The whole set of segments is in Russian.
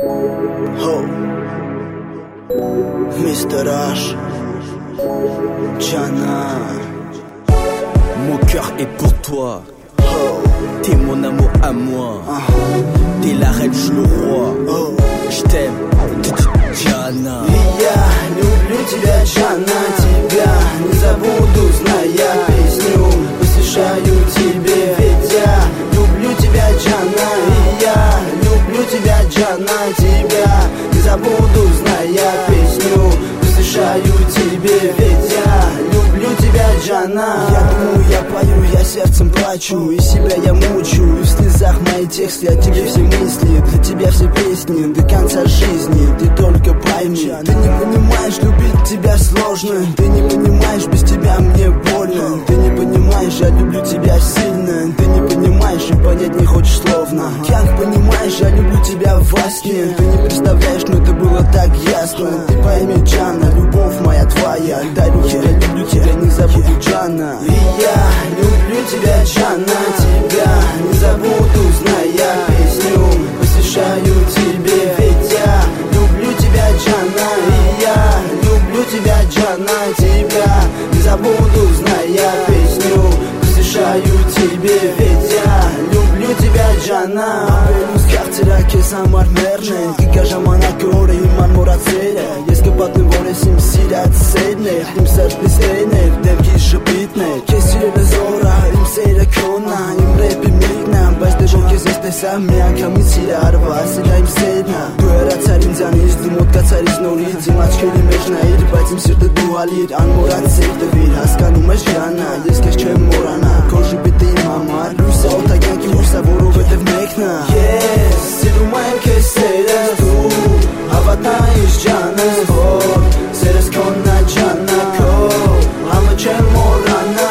Oh, Mr. H, Jana. Mon cœur est pour toi. Oh, T'es mon amour à moi. T'es la reine, je le roi. oh. J't'aime, Jana. Я люблю тебя, Jana, тебя не забуду, зная песню, посвящаю тебе. Ведь я люблю тебя, Jana, и я люблю тебя, Jana, тебя не забуду, зная песню, посвящаю тебе. Ведь я люблю тебя, Jana. Я думаю, я пою, я сердцем плачу, и себя я мучу, и в слезах мои тексты, о тебе все мысли, для тебя все песни, до конца жизни. Ты только пойми, ты не понимаешь, любить тебя сложно. Ты не понимаешь, без тебя мне больно. Ты не понимаешь, я люблю тебя сильно. Ты не понимаешь и понять не хочешь словно. Как понимаешь, я люблю тебя во сне. Ты не представляешь, но это было так ясно. Ты пойми, Jana, любовь моя твоя. Дарю я люблю тебя, не забуду, Jana. И я люблю тебя, Jana, тебя не забуду, зная песню, посвящаю тебе. Ведь я люблю тебя, Jana, и я люблю тебя, Jana, тебя не забуду, зная песню, посвящаю тебе. Ведь я люблю тебя, Jana. Ապերուս կաղցերա կեզ համար մերն են, կիկա ժամանակը օրը իման մորացերը. Ես կպատեմ, որ ես իմ սիրած սերն էր, իմ սրտիս էն էր, դեմքիս ժպիտն էր. Կեզ սիրելը զորա, իմ սերը քոնա, իմ ռեպի միտնա. Բայց դե որ կեզ ես տեսա, մի անգամից սիրարվա, սիրա իմ սերնա. Դու հեռացար ինձանից, դու մոտ կացար իզ նորից, իմ աչքերի մեջ նայիր, բայց իմ սիրտը դու հալիր, անմորած սեր տվիր, հասկանում ես, Jana, ես կեզ չեմ մորանա. Քո ժպիտը իմ համար, լույսը օտակյանքի լույսը, որովհետև մեկն է. Ես սիրում եմ քեզ սերս, դու հավատնայիս, Jana, որ սերս քոնն է, Jana, քո համը չեմ մորանա.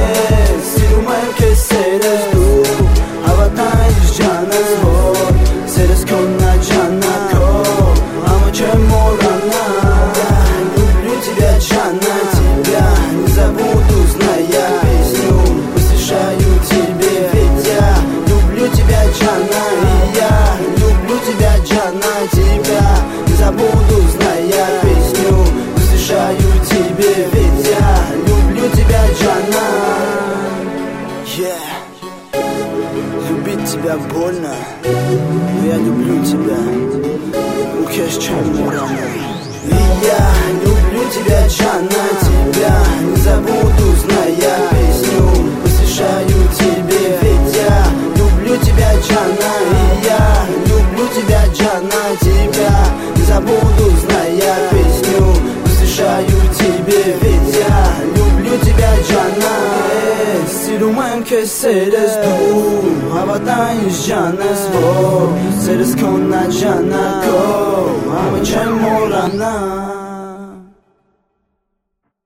Ես սիրում եմ քեզ սերս, դու հավատնայիս, Jana, որ սերս քոնն է, Jana, քո համը չեմ моранա. Люблю тебя, Jana, тебя не забуду, зная песню, посвящаю тебе. Ведь я люблю тебя, Jana, и я люблю тебя, Jana, тебя не забуду, зная песню, посвящаю тебе. Ведь я люблю тебя, Jana. Любить тебя больно, но я люблю тебя. Укеш чем мурана. И я люблю тебя, Jana, тебя не забуду, зная песню, посвящаю тебе. Ведь я люблю тебя, Jana, и я люблю тебя, Jana, тебя не забуду, зная песню, посвящаю тебе. Ведь я люблю тебя, Jana. Սիրում եմ քեզ սերս, դու հավատնայիս, Jana, որ սերս քոնն է, Jana, քո համը չեմ մորանա.